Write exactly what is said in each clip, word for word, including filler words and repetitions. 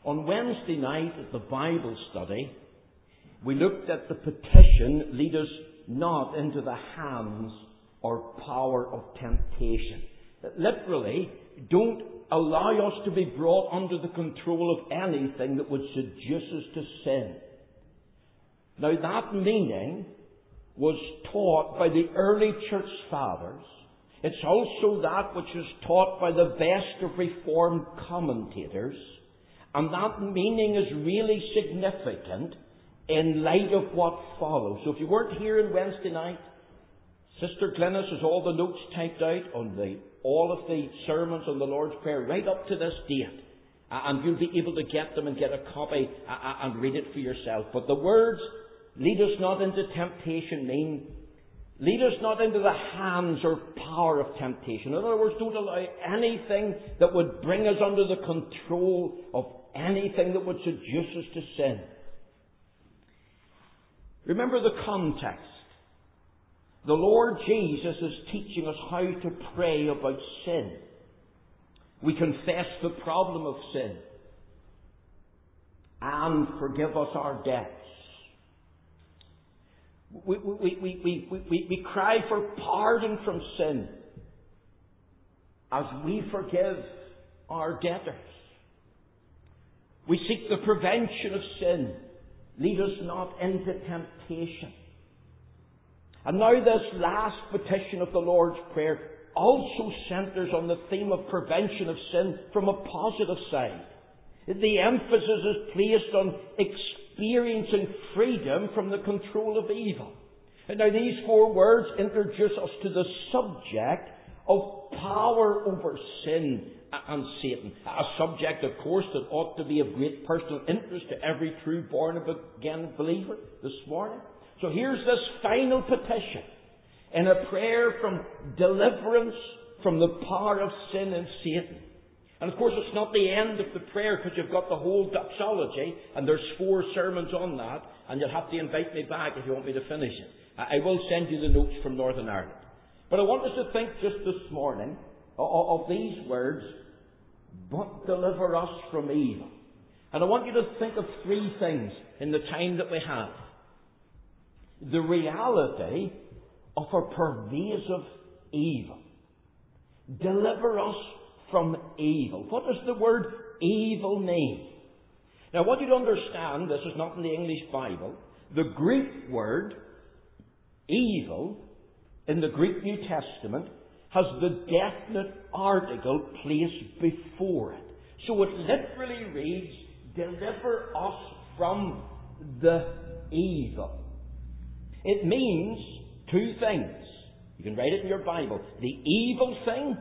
On Wednesday night at the Bible study, we looked at the petition, lead us not into the hands or power of temptation. Literally, don't allow us to be brought under the control of anything that would seduce us to sin. Now that meaning was taught by the early church fathers. It's also that which is taught by the best of Reformed commentators. And that meaning is really significant in light of what follows. So if you weren't here on Wednesday night, Sister Glennis has all the notes typed out on the, all of the sermons on the Lord's Prayer right up to this date. Uh, and you'll be able to get them and get a copy uh, and read it for yourself. But the words, lead us not into temptation, mean, lead us not into the hands or power of temptation. In other words, don't allow anything that would bring us under the control of anything that would seduce us to sin. Remember the context. The Lord Jesus is teaching us how to pray about sin. We confess the problem of sin and forgive us our debts. We, we, we, we, we, we, we cry for pardon from sin as we forgive our debtors. We seek the prevention of sin. Lead us not into temptation. And now this last petition of the Lord's Prayer also centres on the theme of prevention of sin from a positive side. The emphasis is placed on experiencing freedom from the control of evil. And now these four words introduce us to the subject of power over sin and Satan. A subject, of course, that ought to be of great personal interest to every true born-again believer this morning. So here's this final petition in a prayer from deliverance from the power of sin and Satan. And of course it's not the end of the prayer, because you've got the whole doxology and there's four sermons on that, and you'll have to invite me back if you want me to finish it. I will send you the notes from Northern Ireland. But I want us to think just this morning of these words, but deliver us from evil. And I want you to think of three things in the time that we have. The reality of a pervasive evil. Deliver us from evil. What does the word evil mean? Now I want you to understand, this is not in the English Bible, the Greek word evil in the Greek New Testament has the definite article placed before it. So it literally reads, deliver us from the evil. It means two things. You can write it in your Bible. The evil thing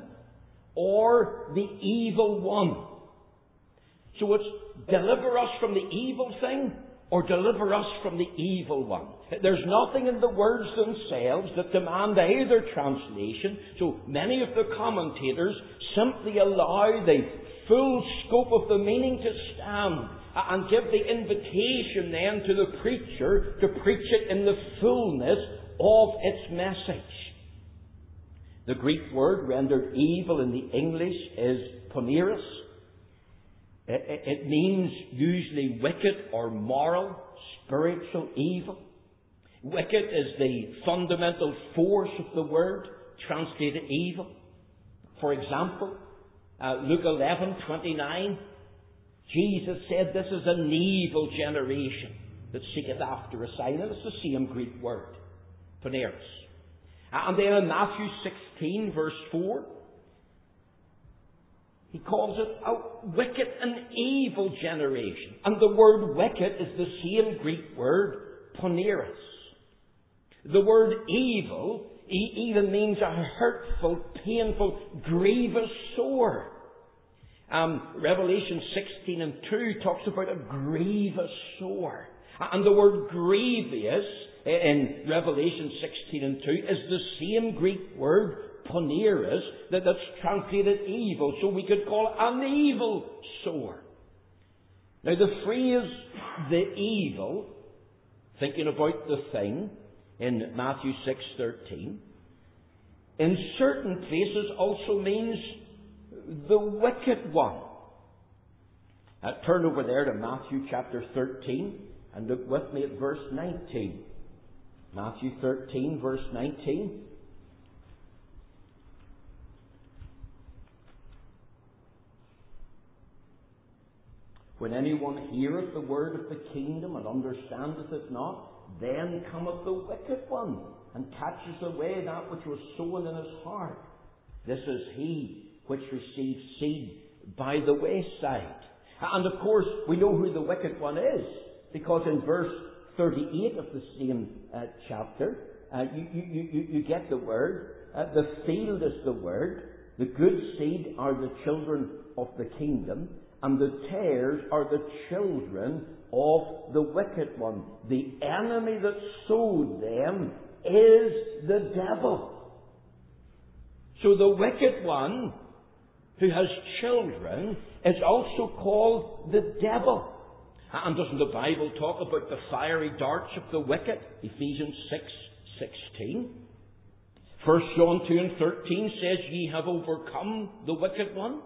or the evil one. So it's deliver us from the evil thing or deliver us from the evil one. There's nothing in the words themselves that demand either translation. So many of the commentators simply allow the full scope of the meaning to stand and give the invitation then to the preacher to preach it in the fullness of its message. The Greek word rendered evil in the English is poneros. It means usually wicked or moral, spiritual evil. Wicked is the fundamental force of the word, translated evil. For example, uh, Luke eleven twenty-nine, Jesus said, this is an evil generation that seeketh after a sign. And it's the same Greek word, poneros. And then in Matthew sixteen, verse four, he calls it a wicked and evil generation. And the word wicked is the same Greek word, poneros. The word evil even means a hurtful, painful, grievous sore. Um, Revelation sixteen and two talks about a grievous sore. And the word grievous in Revelation sixteen and two is the same Greek word, poneros, that, that's translated evil. So we could call it an evil sore. Now the phrase, the evil, thinking about the thing, in Matthew six thirteen, in certain places also means the wicked one. Uh, turn over there to Matthew chapter thirteen and look with me at verse nineteen. Matthew thirteen, verse nineteen. When anyone heareth the word of the kingdom and understandeth it not, then cometh the wicked one, and catches away that which was sown in his heart. This is he which receives seed by the wayside. And of course, we know who the wicked one is, because in verse thirty-eight of the same uh, chapter, uh, you, you, you, you get the word. Uh, the field is the word. The good seed are the children of the kingdom, and the tares are the children of the wicked one. The enemy that sowed them is the devil. So the wicked one, who has children, is also called the devil. And doesn't the Bible talk about the fiery darts of the wicked? Ephesians six sixteen. First John two and thirteen says, ye have overcome the wicked one.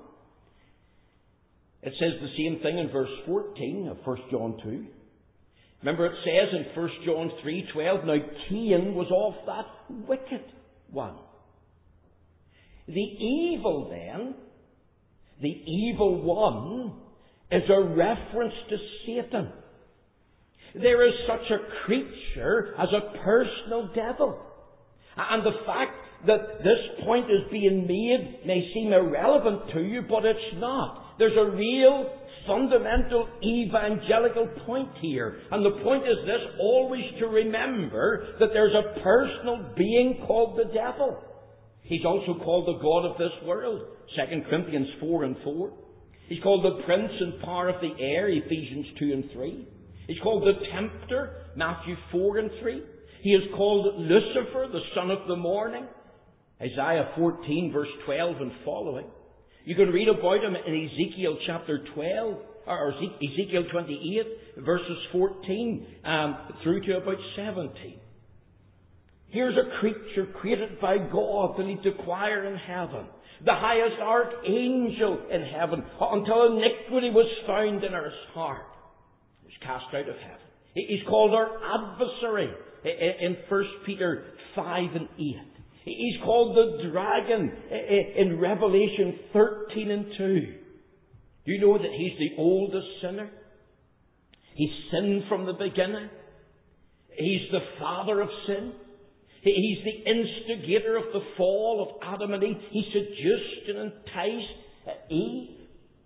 It says the same thing in verse fourteen of First John two. Remember it says in First John three twelve, now Cain was of that wicked one. The evil then, the evil one, is a reference to Satan. There is such a creature as a personal devil. And the fact that this point is being made may seem irrelevant to you, but it's not. There's a real fundamental evangelical point here. And the point is this, always to remember that there's a personal being called the devil. He's also called the god of this world, Second Corinthians four and four. He's called the prince and power of the air, Ephesians two and three. He's called the tempter, Matthew four and three. He is called Lucifer, the son of the morning, Isaiah fourteen verse twelve and following. You can read about him in Ezekiel chapter twelve, or Ezekiel twenty-eight, verses fourteen um, through to about seventeen. Here's a creature created by God that he'd acquire in heaven. The highest archangel in heaven, until iniquity was found in his heart. He was cast out of heaven. He's called our adversary in First Peter five and eight. He's called the dragon in Revelation thirteen and two. Do you know that he's the oldest sinner? He sinned from the beginning. He's the father of sin. He's the instigator of the fall of Adam and Eve. He seduced and enticed Eve.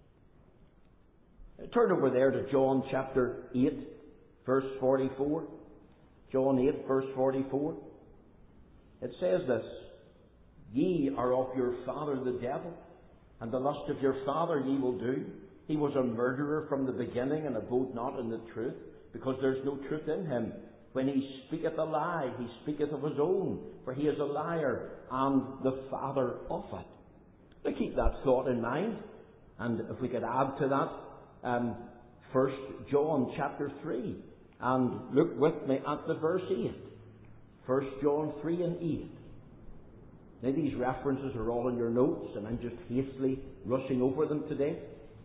Turn over there to John chapter eight, verse forty-four. John eight, verse forty-four. It says this, ye are of your father the devil, and the lust of your father ye will do. He was a murderer from the beginning, and abode not in the truth, because there is no truth in him. When he speaketh a lie, he speaketh of his own, for he is a liar, and the father of it. Now keep that thought in mind, and if we could add to that, um, First John chapter three, and look with me at the verse eight. First John three and eight. Now these references are all in your notes, and I'm just hastily rushing over them today.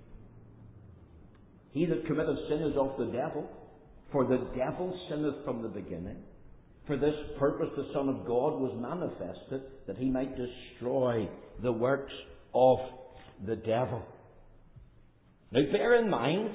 He that committeth sin is of the devil, for the devil sinneth from the beginning. For this purpose the Son of God was manifested, that he might destroy the works of the devil. Now bear in mind,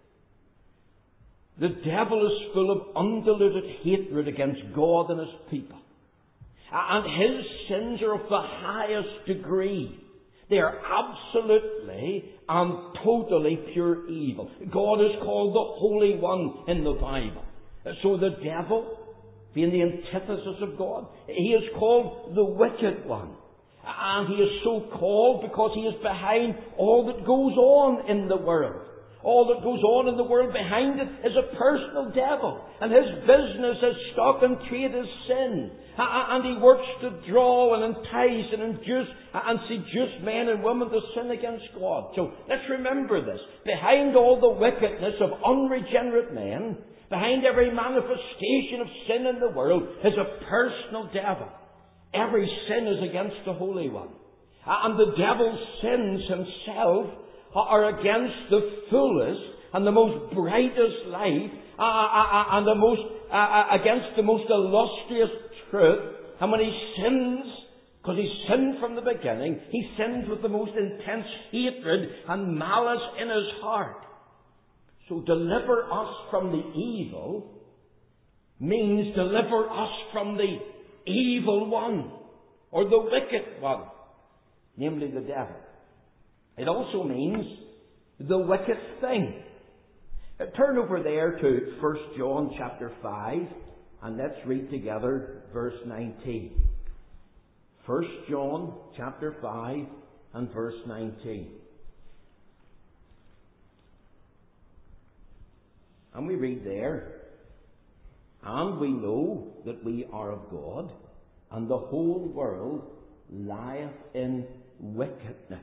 the devil is full of undiluted hatred against God and his people. And his sins are of the highest degree. They are absolutely and totally pure evil. God is called the Holy One in the Bible. So the devil, being the antithesis of God, he is called the Wicked One. And he is so called because he is behind all that goes on in the world. All that goes on in the world behind it is a personal devil. And his business, his stock and trade is sin. And he works to draw and entice and induce and seduce men and women to sin against God. So let's remember this. Behind all the wickedness of unregenerate men, behind every manifestation of sin in the world, is a personal devil. Every sin is against the Holy One. And the devil sins himself are against the fullest and the most brightest light, uh, uh, and the most uh, uh, against the most illustrious truth. And when he sins, because he sinned from the beginning, he sins with the most intense hatred and malice in his heart. So deliver us from the evil means deliver us from the evil one, or the wicked one, namely the devil. It also means the wicked thing. Turn over there to First John chapter five, and let's read together verse nineteen. First John chapter five and verse nineteen. And we read there, "And we know that we are of God, and the whole world lieth in wickedness."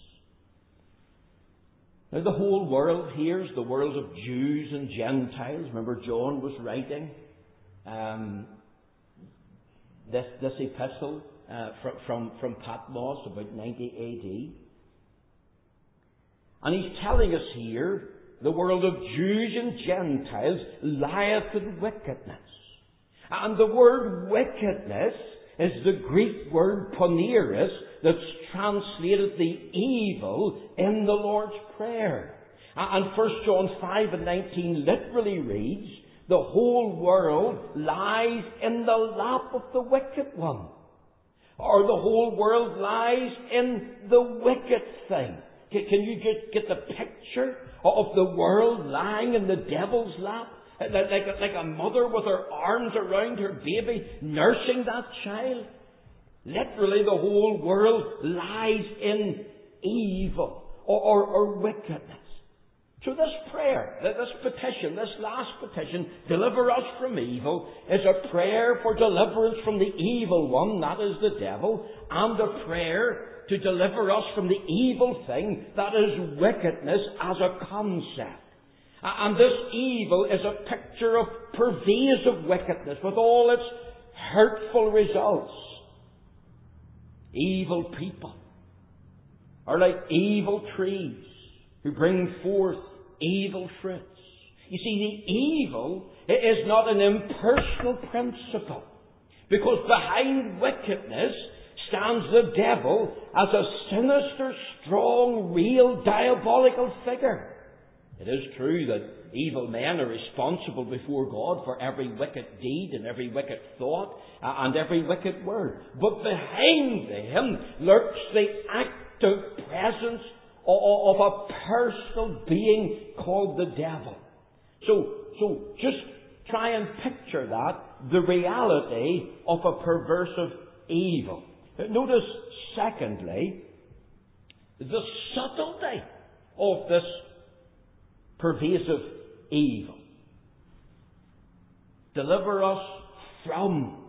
Now the whole world here is the world of Jews and Gentiles. Remember, John was writing um, this, this epistle uh, from, from, from Patmos about ninety A D. And he's telling us here, the world of Jews and Gentiles lieth in wickedness. And the word wickedness is the Greek word poneros that's translated the evil in the Lord's Prayer. And First John five and nineteen literally reads, "The whole world lies in the lap of the wicked one." Or the whole world lies in the wicked thing. Can you get, get the picture of the world lying in the devil's lap? Like a, like a mother with her arms around her baby, nursing that child. Literally, the whole world lies in evil or, or, or wickedness. So this prayer, this petition, this last petition, "Deliver us from evil," is a prayer for deliverance from the evil one, that is the devil, and a prayer to deliver us from the evil thing, that is wickedness as a concept. And this evil is a picture of pervasive wickedness with all its hurtful results. Evil people are like evil trees who bring forth evil fruits. You see, the evil is not an impersonal principle, because behind wickedness stands the devil as a sinister, strong, real, diabolical figure. It is true that evil men are responsible before God for every wicked deed and every wicked thought uh, and every wicked word. But behind them lurks the active presence of, of a personal being called the devil. So, so just try and picture that, the reality of a perversive evil. Notice, secondly, the subtlety of this pervasive evil. Deliver us from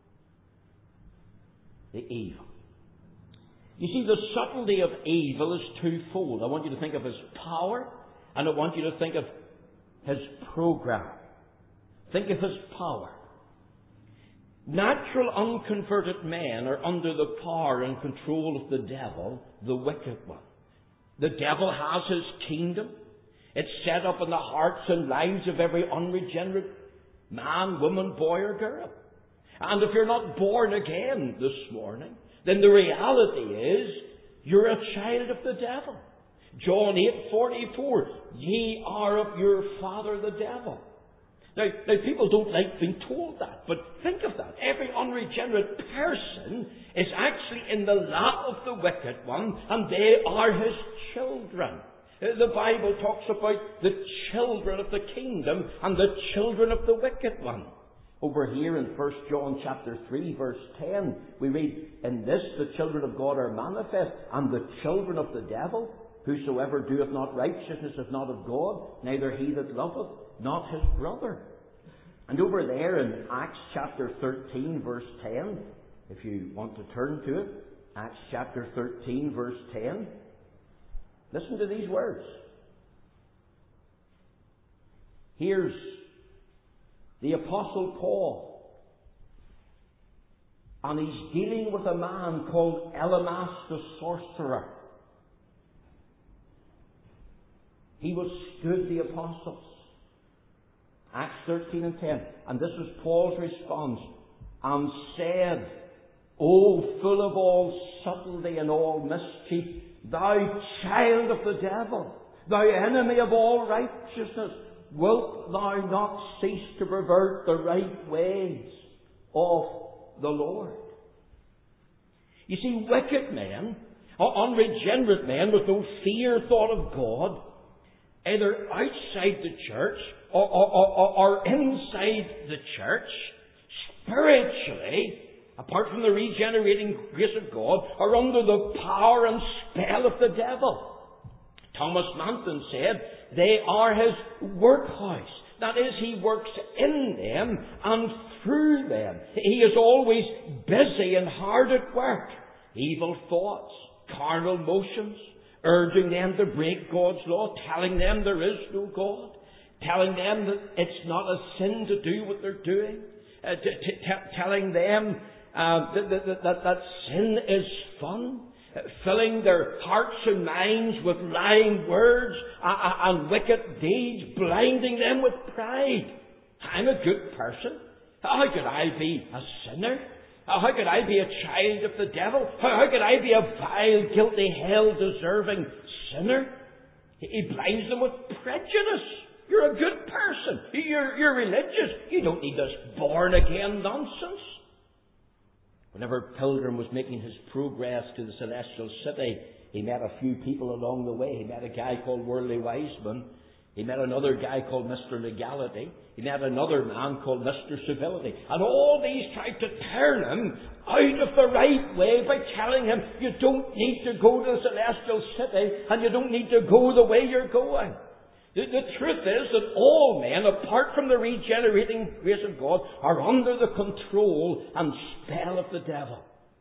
the evil. You see, the subtlety of evil is twofold. I want you to think of his power, and I want you to think of his program. Think of his power. Natural unconverted men are under the power and control of the devil, the wicked one. The devil has his kingdom. It's set up in the hearts and lives of every unregenerate man, woman, boy or girl. And if you're not born again this morning, then the reality is you're a child of the devil. John eight forty-four, "Ye are of your father the devil." Now, now, people don't like being told that, but think of that. Every unregenerate person is actually in the lap of the wicked one, and they are his children. The Bible talks about the children of the kingdom and the children of the wicked one. Over here in First John chapter three, verse ten, we read, "In this the children of God are manifest, and the children of the devil. Whosoever doeth not righteousness is not of God, neither he that loveth not his brother." And over there in Acts chapter thirteen, verse ten, if you want to turn to it, Acts chapter thirteen, verse ten, listen to these words. Here's the Apostle Paul, and he's dealing with a man called Elymas the sorcerer. He withstood the apostles. Acts thirteen and ten. And this was Paul's response. And said, O full of all subtlety and all mischief, thou child of the devil, thou enemy of all righteousness, wilt thou not cease to pervert the right ways of the Lord? You see, wicked men, unregenerate men with no fear thought of God, either outside the church or, or, or, or inside the church, spiritually, apart from the regenerating grace of God, are under the power and spell of the devil. Thomas Manton said, they are his workhouse. That is, he works in them and through them. He is always busy and hard at work. Evil thoughts, carnal motions, urging them to break God's law, telling them there is no God, telling them that it's not a sin to do what they're doing, uh, t- t- t- telling them uh, that, that, that, that sin is fun, uh, filling their hearts and minds with lying words uh, and wicked deeds, blinding them with pride. I'm a good person. How could I be a sinner? How could I be a child of the devil? How could I be a vile, guilty, hell-deserving sinner? He blinds them with prejudice. You're a good person. You're, you're religious. You don't need this born-again nonsense. Whenever Pilgrim was making his progress to the celestial city, he met a few people along the way. He met a guy called Worldly Wiseman. He met another guy called Mister Legality. He met another man called Mister Civility. And all these tried to turn him out of the right way by telling him, you don't need to go to the celestial city and you don't need to go the way you're going. The, the truth is that all men, apart from the regenerating grace of God, are under the control and spell of the devil.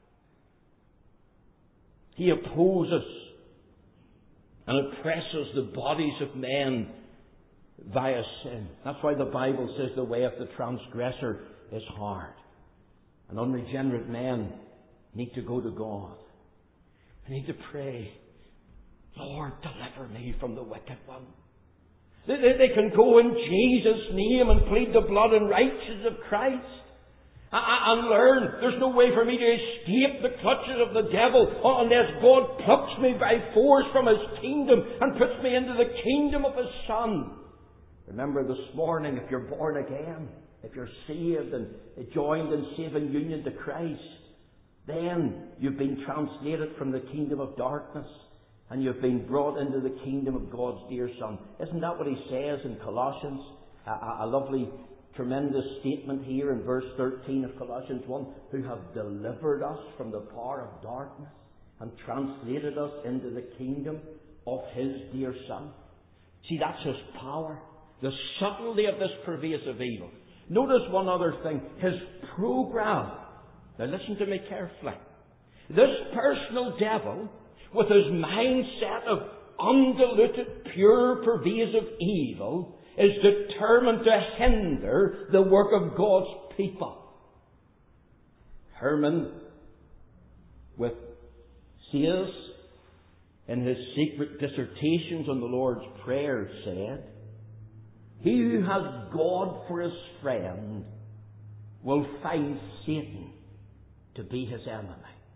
He opposes and oppresses the bodies of men via sin. That's why the Bible says the way of the transgressor is hard. And unregenerate men need to go to God. They need to pray, Lord, deliver me from the wicked one. They, they, they can go in Jesus' name and plead the blood and righteousness of Christ. And learn there's no way for me to escape the clutches of the devil unless God plucks me by force from His kingdom and puts me into the kingdom of His Son. Remember this morning, if you're born again, if you're saved and joined in saving union to Christ, then you've been translated from the kingdom of darkness and you've been brought into the kingdom of God's dear Son. Isn't that what he says in Colossians? A, a, a lovely, tremendous statement here in verse thirteen of Colossians one, who have delivered us from the power of darkness and translated us into the kingdom of His dear Son. See, that's His power. The subtlety of this pervasive evil. Notice one other thing. His program. Now listen to me carefully. This personal devil, with his mindset of undiluted, pure, pervasive evil, is determined to hinder the work of God's people. Herman, with Sales, in his secret dissertations on the Lord's Prayer, said, he who has God for his friend will find Satan to be his enemy.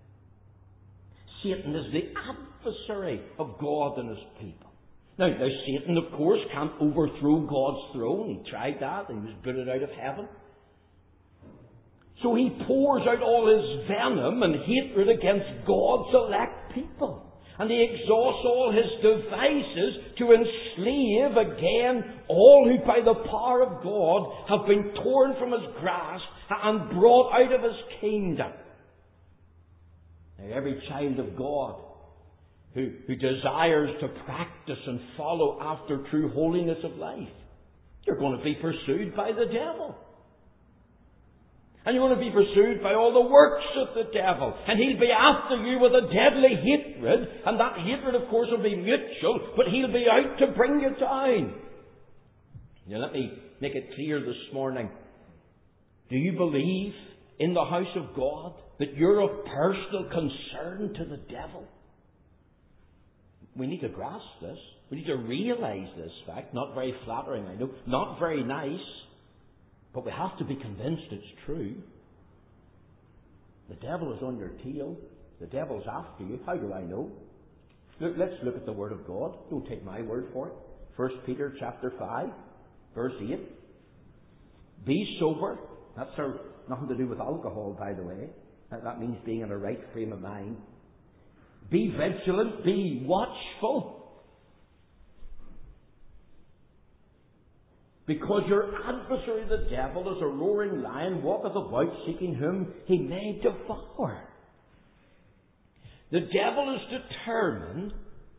Satan is the adversary of God and His people. Now, now Satan, of course, can't overthrow God's throne. He tried that and he was booted out of heaven. So he pours out all his venom and hatred against God's elect people. And he exhausts all his devices to enslave again all who by the power of God have been torn from his grasp and brought out of his kingdom. Now, every child of God who, who desires to practice and follow after true holiness of life, you're going to be pursued by the devil. And you're going to be pursued by all the works of the devil. And he'll be after you with a deadly hatred. And that hatred, of course, will be mutual. But he'll be out to bring you down. Now, let me make it clear this morning. Do you believe in the house of God that you're of personal concern to the devil? We need to grasp this. We need to realize this fact. Not very flattering, I know. Not very nice. But we have to be convinced it's true. The devil is on your tail. The devil's after you. How do I know? Look, let's look at the Word of God. Don't take my word for it. First Peter chapter five, verse eight. Be sober. That's our, nothing to do with alcohol, by the way. That means being in a right frame of mind. Be vigilant. Be watchful. Because your adversary, the devil, as a roaring lion, walketh about seeking whom he may devour. The devil is determined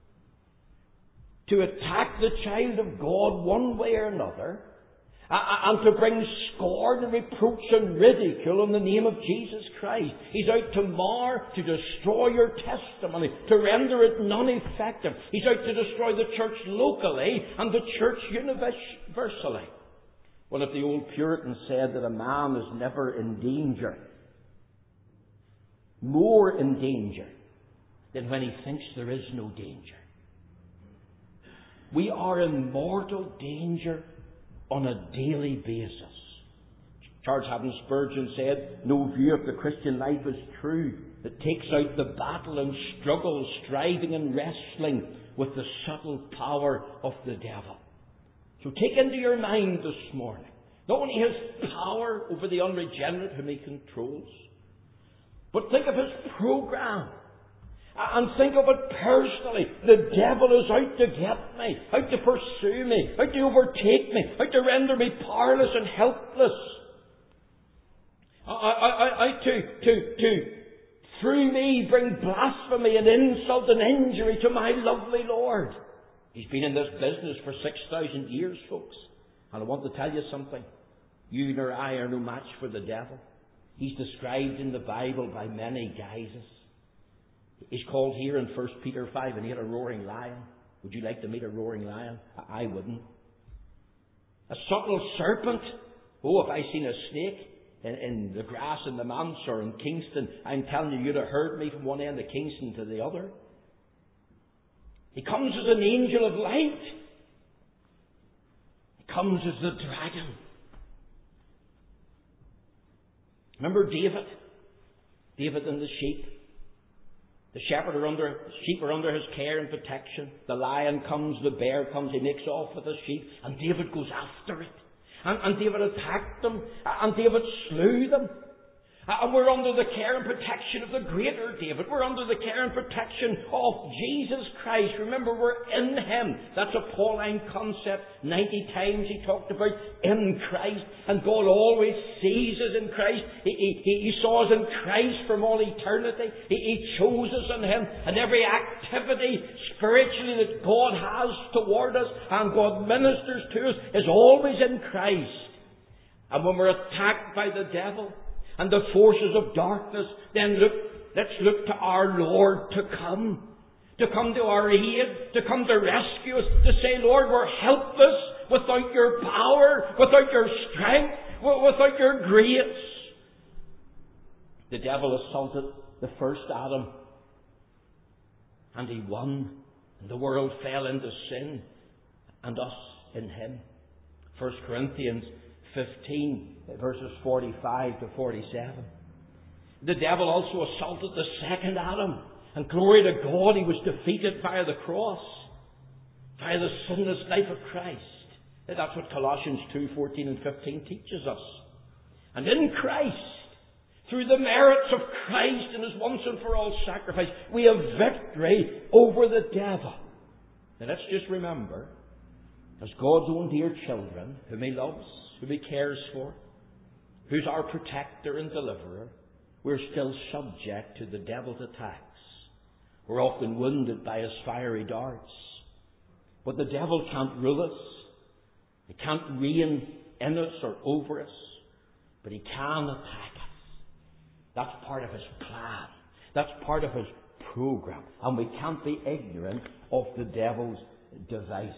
to attack the child of God one way or another, and to bring scorn and reproach and ridicule in the name of Jesus Christ. He's out to mar, to destroy your testimony, to render it non-effective. He's out to destroy the church locally and the church universally. Well, if the old Puritans said that a man is never in danger, more in danger than when he thinks there is no danger. We are in mortal danger on a daily basis. Charles Haddon Spurgeon said, no view of the Christian life is true that takes out the battle and struggle, striving and wrestling with the subtle power of the devil. So take into your mind this morning, not only his power over the unregenerate whom he controls, but think of his program. And think of it personally. The devil is out to get me, out to pursue me, out to overtake me, out to render me powerless and helpless. I, I, I, I to, to, to, through me, bring blasphemy and insult and injury to my lovely Lord. He's been in this business for six thousand years, folks. And I want to tell you something. You nor I are no match for the devil. He's described in the Bible by many guises. He's called here in First Peter five, and he had a roaring lion. Would you like to meet a roaring lion? I wouldn't. A subtle serpent. Oh, if I seen a snake in, in the grass in the manse or in Kingston, I'm telling you, you'd have heard me from one end of Kingston to the other. He comes as an angel of light. He comes as the dragon. Remember David? David and the sheep. The shepherd are under, sheep are under his care and protection. The lion comes, the bear comes, he makes off with the sheep, and David goes after it. And, and David attacked them, and David slew them. And we're under the care and protection of the greater David. We're under the care and protection of Jesus Christ. Remember, we're in Him. That's a Pauline concept. Ninety times he talked about in Christ. And God always sees us in Christ. He, he, he saw us in Christ from all eternity. He, he chose us in Him. And every activity spiritually that God has toward us and God ministers to us is always in Christ. And when we're attacked by the devil and the forces of darkness, then look, let's look to our Lord to come. To come to our aid, to come to rescue us, to say, Lord, we're helpless without your power, without your strength, without your grace. The devil assaulted the first Adam, and he won, and the world fell into sin, and us in him. First Corinthians fifteen, verses forty-five to forty-seven. The devil also assaulted the second Adam. And glory to God, he was defeated via the cross, via the sinless life of Christ. That's what Colossians two, fourteen and fifteen teaches us. And in Christ, through the merits of Christ and His once and for all sacrifice, we have victory over the devil. Now let's just remember, as God's own dear children, whom He loves, whom He cares for, who's our protector and deliverer, we're still subject to the devil's attacks. We're often wounded by his fiery darts. But the devil can't rule us. He can't reign in us or over us. But he can attack us. That's part of his plan. That's part of his program. And we can't be ignorant of the devil's devices.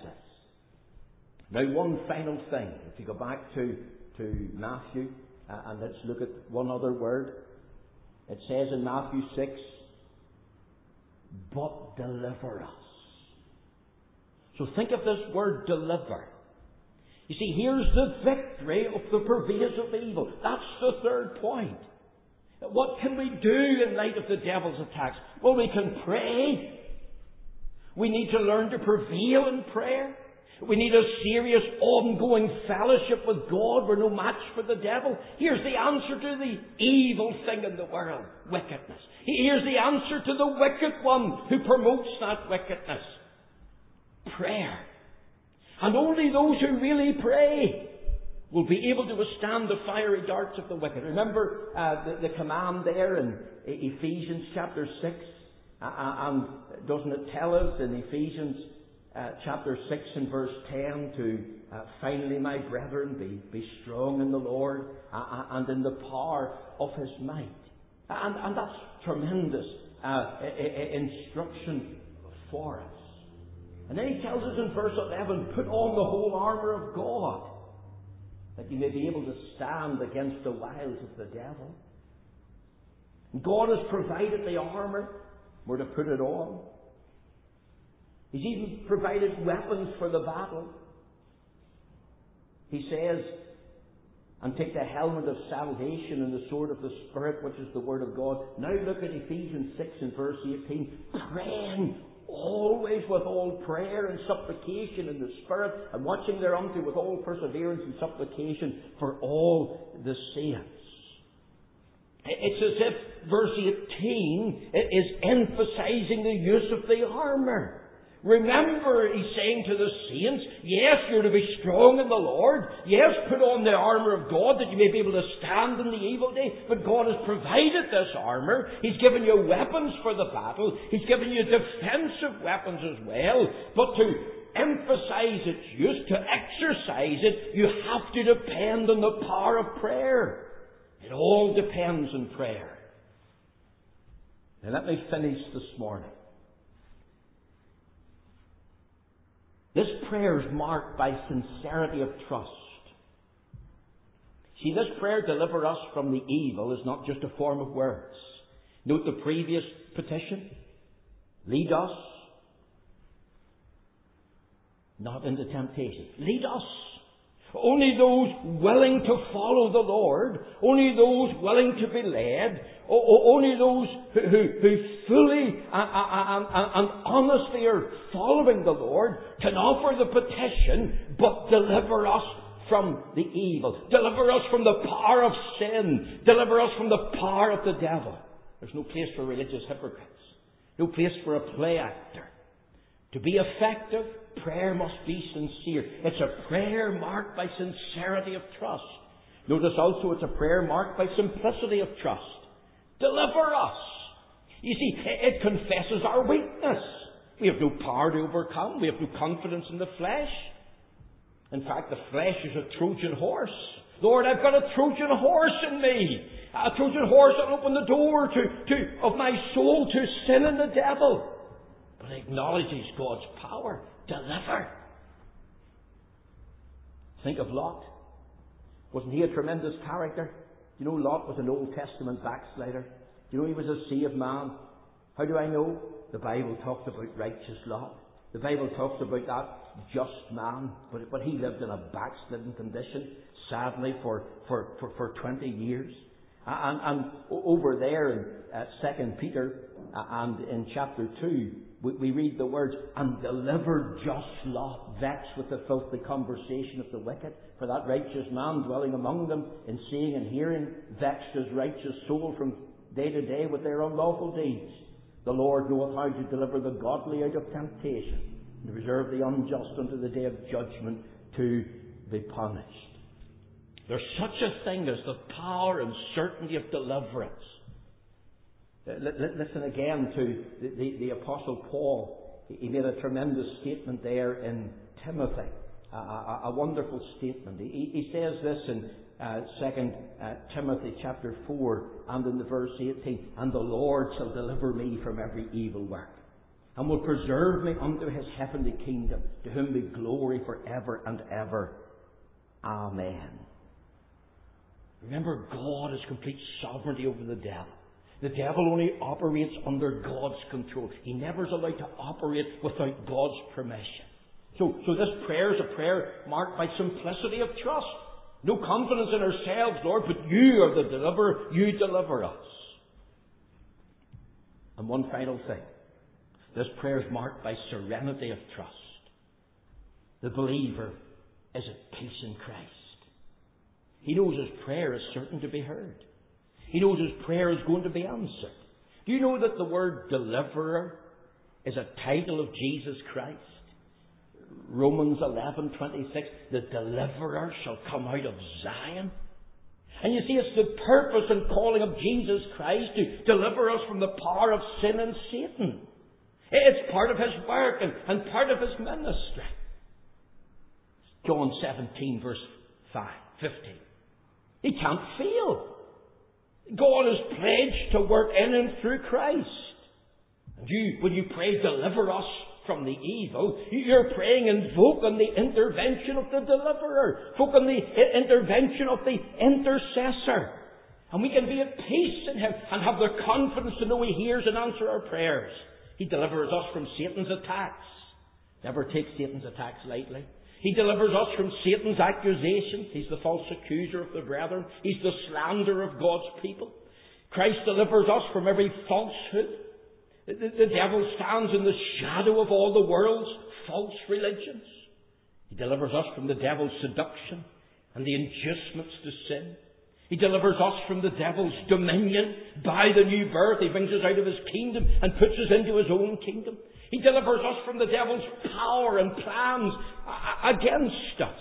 Now, one final thing. If you go back to, to Matthew, uh, and let's look at one other word. It says in Matthew six, but deliver us. So think of this word deliver. You see, here's the victory of the pervasive evil. That's the third point. What can we do in light of the devil's attacks? Well, we can pray. We need to learn to prevail in prayer. We need a serious, ongoing fellowship with God. We're no match for the devil. Here's the answer to the evil thing in the world, wickedness. Here's the answer to the wicked one who promotes that wickedness. Prayer. And only those who really pray will be able to withstand the fiery darts of the wicked. Remember uh, the, the command there in Ephesians chapter six? Uh, and doesn't it tell us in Ephesians uh, chapter six and verse ten to uh, finally, my brethren, be, be strong in the Lord uh, and in the power of His might. And, and that's tremendous uh, instruction for us. And then he tells us in verse eleven, put on the whole armour of God, that you may be able to stand against the wiles of the devil. And God has provided the armour. We're to put it on. He's even provided weapons for the battle. He says, and take the helmet of salvation and the sword of the Spirit, which is the Word of God. Now look at Ephesians six and verse eighteen. Praying always with all prayer and supplication in the Spirit, and watching thereunto with all perseverance and supplication for all the saints. It's as if verse eighteen is emphasizing the use of the armour. Remember, he's saying to the saints, yes, you're to be strong in the Lord. Yes, put on the armour of God that you may be able to stand in the evil day. But God has provided this armour. He's given you weapons for the battle. He's given you defensive weapons as well. But to emphasize its use, to exercise it, you have to depend on the power of prayer. It all depends on prayer. Now let me finish this morning. This prayer is marked by sincerity of trust. See, this prayer, deliver us from the evil, is not just a form of words. Note the previous petition. Lead us not into temptation. Lead us. Only those willing to follow the Lord, only those willing to be led, only those who, who, who fully and, and, and honestly are following the Lord can offer the petition, but deliver us from the evil. Deliver us from the power of sin. Deliver us from the power of the devil. There's no place for religious hypocrites. No place for a play actor. To be effective, prayer must be sincere. It's a prayer marked by sincerity of trust. Notice also it's a prayer marked by simplicity of trust. Deliver us. You see, it confesses our weakness. We have no power to overcome. We have no confidence in the flesh. In fact, the flesh is a Trojan horse. Lord, I've got a Trojan horse in me. A Trojan horse that will open the door to, to, of my soul to sin and the devil. But acknowledges God's power. Deliver. Think of Lot. Wasn't he a tremendous character? You know, Lot was an Old Testament backslider. You know, he was a saved man. How do I know? The Bible talks about righteous Lot. The Bible talks about that just man. But, but he lived in a backslidden condition, sadly, for, for, for, for twenty years. And, and over there in uh, Second Peter uh, and in chapter two, we, we read the words, and delivered just Lot, vexed with the filthy conversation of the wicked. For that righteous man dwelling among them in seeing and hearing, vexed his righteous soul from day to day with their unlawful deeds. The Lord knoweth how to deliver the godly out of temptation, and to reserve the unjust unto the day of judgment to be punished. There's such a thing as the power and certainty of deliverance. Listen again to the, the, the Apostle Paul. He made a tremendous statement there in Timothy. A, a, a wonderful statement. He, he says this in uh, Second uh, Timothy chapter four and in the verse eighteen. And the Lord shall deliver me from every evil work, and will preserve me unto His heavenly kingdom, to whom be glory for ever and ever. Amen. Remember, God has complete sovereignty over the devil. The devil only operates under God's control. He never is allowed to operate without God's permission. So, so this prayer is a prayer marked by simplicity of trust. No confidence in ourselves, Lord, but you are the deliverer. You deliver us. And one final thing. This prayer is marked by serenity of trust. The believer is at peace in Christ. He knows his prayer is certain to be heard. He knows his prayer is going to be answered. Do you know that the word deliverer is a title of Jesus Christ? Romans eleven twenty-six, the deliverer shall come out of Zion. And you see, it's the purpose and calling of Jesus Christ to deliver us from the power of sin and Satan. It's part of his work and, and part of his ministry. John seventeen, verse five, fifteen. He can't fail. God is pledged to work in and through Christ. And you, when you pray, deliver us from the evil, you're praying, invoking the intervention of the deliverer, invoking the intervention of the intercessor. And we can be at peace in him and have the confidence to know he hears and answers our prayers. He delivers us from Satan's attacks. Never take Satan's attacks lightly. He delivers us from Satan's accusations. He's the false accuser of the brethren. He's the slanderer of God's people. Christ delivers us from every falsehood. The, the, the devil stands in the shadow of all the world's false religions. He delivers us from the devil's seduction and the inducements to sin. He delivers us from the devil's dominion by the new birth. He brings us out of his kingdom and puts us into his own kingdom. He delivers us from the devil's power and plans against us.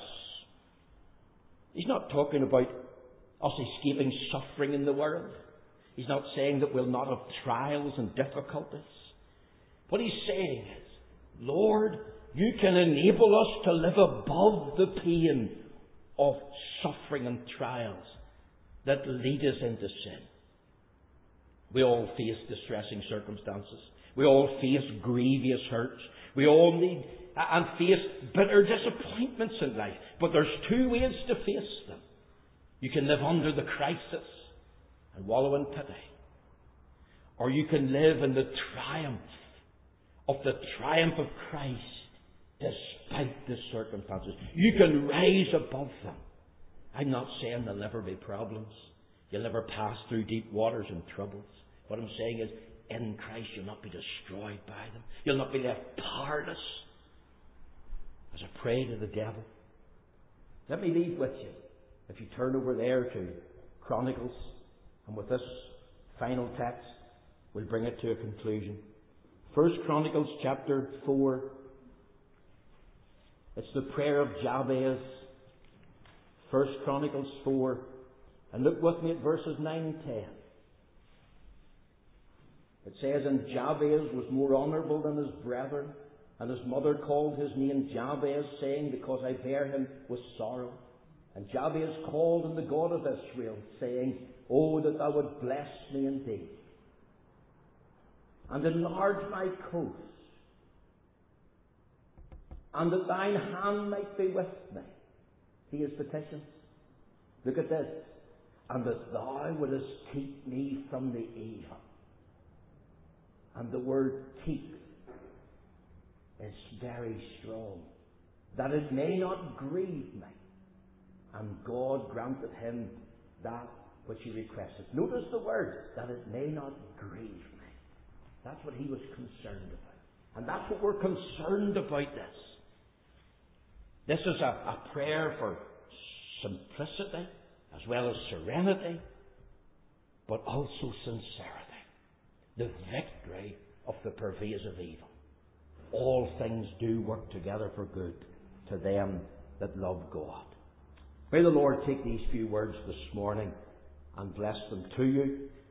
He's not talking about us escaping suffering in the world. He's not saying that we'll not have trials and difficulties. What he's saying is, Lord, you can enable us to live above the pain of suffering and trials that lead us into sin. We all face distressing circumstances. We all face grievous hurts. We all need and face bitter disappointments in life. But there's two ways to face them. You can live under the crisis and wallow in pity. Or you can live in the triumph of the triumph of Christ despite the circumstances. You can rise above them. I'm not saying there'll never be problems. You'll never pass through deep waters and troubles. What I'm saying is, in Christ you'll not be destroyed by them. You'll not be left powerless as a prey to the devil. Let me leave with you, if you turn over there to Chronicles, and with this final text, we'll bring it to a conclusion. First Chronicles chapter four. It's the prayer of Jabez. First Chronicles four. And look with me at verses nine and ten. It says, And Jabez was more honourable than his brethren, and his mother called his name Jabez, saying, Because I bear him with sorrow. And Jabez called on the God of Israel, saying, Oh, that thou would bless me indeed, and enlarge my coast, and that thine hand might be with me. See his petitions. Look at this. And that thou wouldest keep me from the evil. And the word keep is very strong. That it may not grieve me. And God granted him that which he requested. Notice the word, that it may not grieve me. That's what he was concerned about. And that's what we're concerned about this. This is a, a prayer for simplicity as well as serenity, but also sincerity. The victory of the pervasive evil. All things do work together for good to them that love God. May the Lord take these few words this morning and bless them to you.